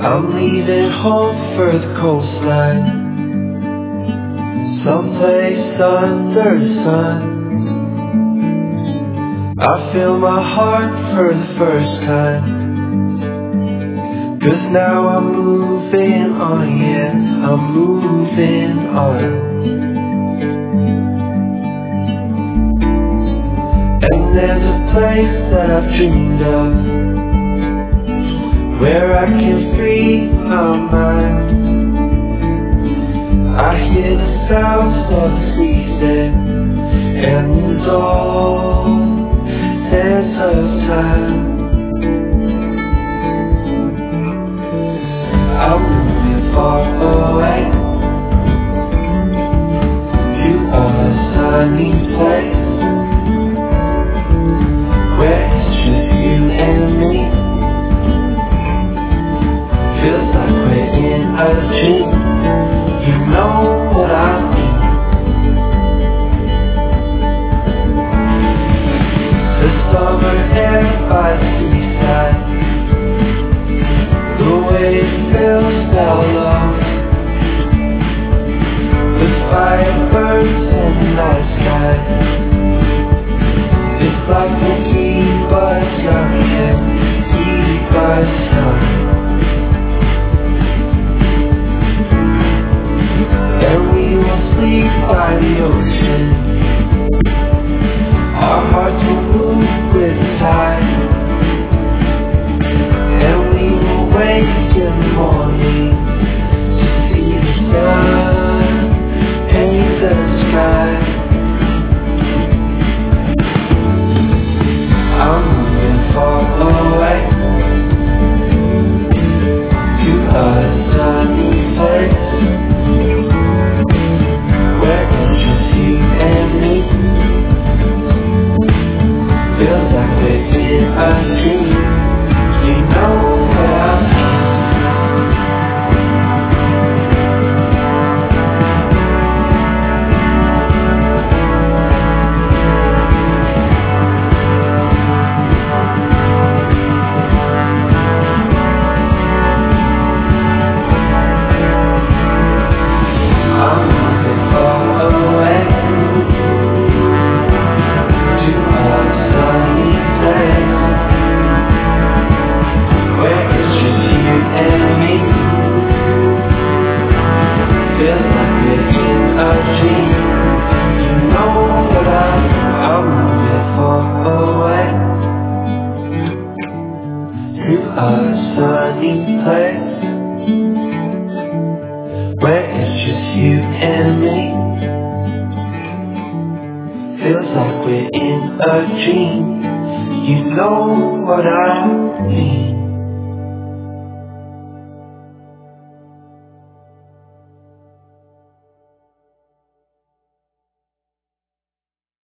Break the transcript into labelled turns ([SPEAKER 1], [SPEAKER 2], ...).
[SPEAKER 1] I'm leaving home for the coastline, someplace under the sun. I feel my heart for the first time, 'cause now I'm moving on, yeah, I'm moving on. And there's a place that I've dreamed of, where I can free my mind. I hear the sounds of the season and the dawn sense of time. I'm moving far away to a sunny place, where it's just you and me. Feels like we're in a dream. You know what I mean. The summer air by the seaside, the way it feels down low. The fire burns in the night sky. It's like we keep us young, yeah, keep us young. And we will sleep by the ocean. Our hearts will move with the tide, and we will wake in the morning to see the sun paint the sky. I'm moving far away to a sunny place, where it's just you and me. Feels like we're in a dream. You know what I mean. I'm moving far away to a sunny place, where it's just you and me. Feels like we're in a dream. You know what I'm moving far away to a sunny place, where it's just you and me. Feels like we're in a dream. You know what I mean.